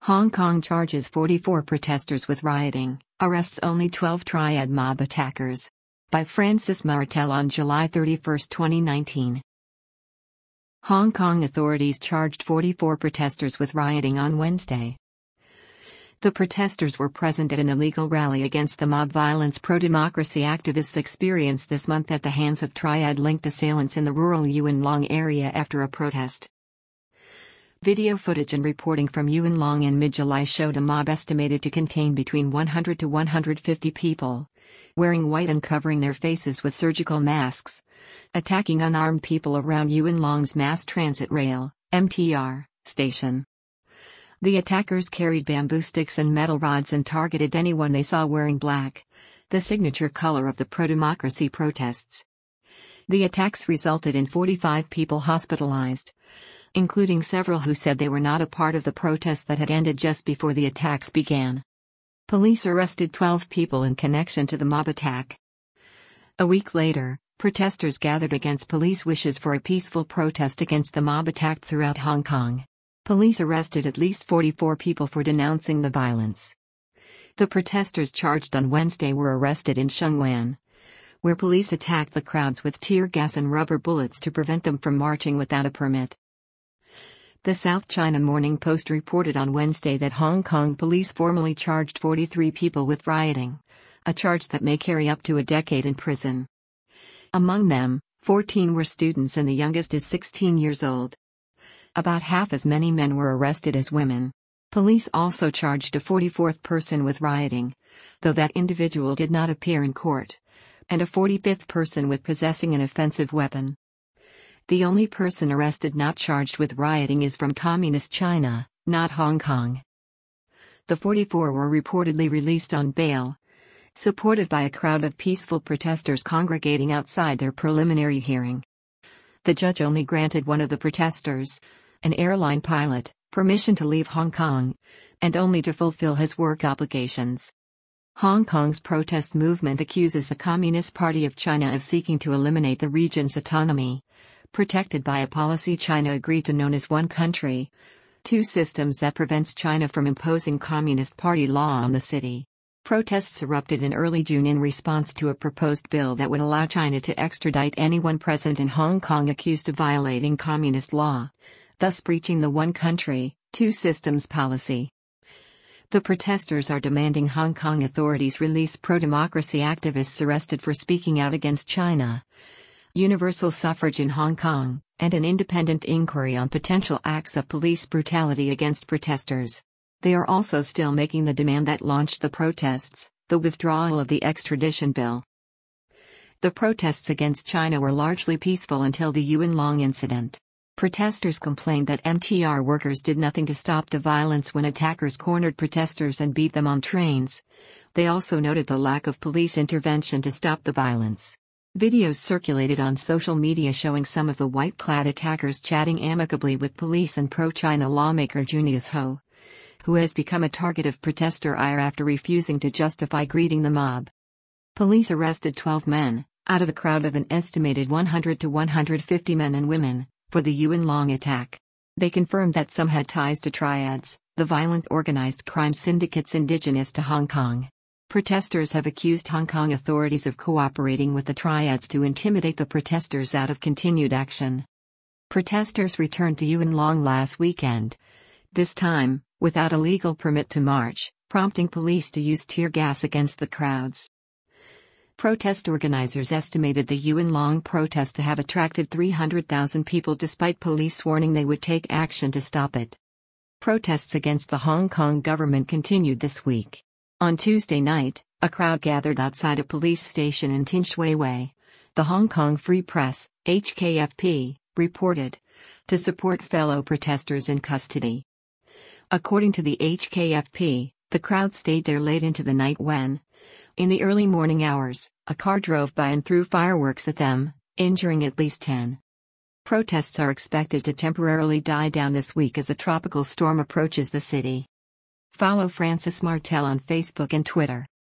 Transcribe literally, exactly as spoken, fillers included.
Hong Kong charges forty-four protesters with rioting, arrests only twelve triad mob attackers. By Francis Martel on July thirty-first, twenty nineteen. Hong Kong authorities charged forty-four protesters with rioting on Wednesday. The protesters were present at an illegal rally against the mob violence pro-democracy activists experienced this month at the hands of triad-linked assailants in the rural Yuen Long area after a protest. Video footage and reporting from Yuen Long in mid-July showed a mob estimated to contain between one hundred to one hundred fifty people, wearing white and covering their faces with surgical masks, attacking unarmed people around Yuen Long's mass transit rail (M T R) station. The attackers carried bamboo sticks and metal rods and targeted anyone they saw wearing black, the signature color of the pro-democracy protests. The attacks resulted in forty-five people hospitalized, including several who said they were not a part of the protest that had ended just before the attacks began. Police arrested twelve people in connection to the mob attack. A week later, protesters gathered against police wishes for a peaceful protest against the mob attack throughout Hong Kong. Police arrested at least forty-four people for denouncing the violence. The protesters charged on Wednesday were arrested in Sheung Wan, where police attacked the crowds with tear gas and rubber bullets to prevent them from marching without a permit. The South China Morning Post reported on Wednesday that Hong Kong police formally charged forty-three people with rioting, a charge that may carry up to a decade in prison. Among them, fourteen were students and the youngest is sixteen years old. About half as many men were arrested as women. Police also charged a forty-fourth person with rioting, though that individual did not appear in court, and a forty-fifth person with possessing an offensive weapon. The only person arrested not charged with rioting is from Communist China, not Hong Kong. The forty-four were reportedly released on bail, supported by a crowd of peaceful protesters congregating outside their preliminary hearing. The judge only granted one of the protesters, an airline pilot, permission to leave Hong Kong, and only to fulfill his work obligations. Hong Kong's protest movement accuses the Communist Party of China of seeking to eliminate the region's autonomy, protected by a policy China agreed to known as One Country, Two Systems that prevents China from imposing Communist Party law on the city. Protests erupted in early June in response to a proposed bill that would allow China to extradite anyone present in Hong Kong accused of violating communist law, thus breaching the One Country, Two Systems policy. The protesters are demanding Hong Kong authorities release pro-democracy activists arrested for speaking out against China, universal suffrage in Hong Kong, and an independent inquiry on potential acts of police brutality against protesters. They are also still making the demand that launched the protests, the withdrawal of the extradition bill. The protests against China were largely peaceful until the Yuen Long incident. Protesters complained that M T R workers did nothing to stop the violence when attackers cornered protesters and beat them on trains. They also noted the lack of police intervention to stop the violence. Videos circulated on social media showing some of the white-clad attackers chatting amicably with police and pro-China lawmaker Junius Ho, who has become a target of protester ire after refusing to justify greeting the mob. Police arrested twelve men, out of a crowd of an estimated one hundred to one hundred fifty men and women, for the Yuen Long attack. They confirmed that some had ties to triads, the violent organized crime syndicates indigenous to Hong Kong. Protesters have accused Hong Kong authorities of cooperating with the triads to intimidate the protesters out of continued action. Protesters returned to Yuen Long last weekend, this time, without a legal permit to march, prompting police to use tear gas against the crowds. Protest organizers estimated the Yuen Long protest to have attracted three hundred thousand people despite police warning they would take action to stop it. Protests against the Hong Kong government continued this week. On Tuesday night, a crowd gathered outside a police station in Tin Shui Wai, the Hong Kong Free Press, H K F P, reported, to support fellow protesters in custody. According to the H K F P, the crowd stayed there late into the night when, in the early morning hours, a car drove by and threw fireworks at them, injuring at least ten. Protests are expected to temporarily die down this week as a tropical storm approaches the city. Follow Francis Martel on Facebook and Twitter.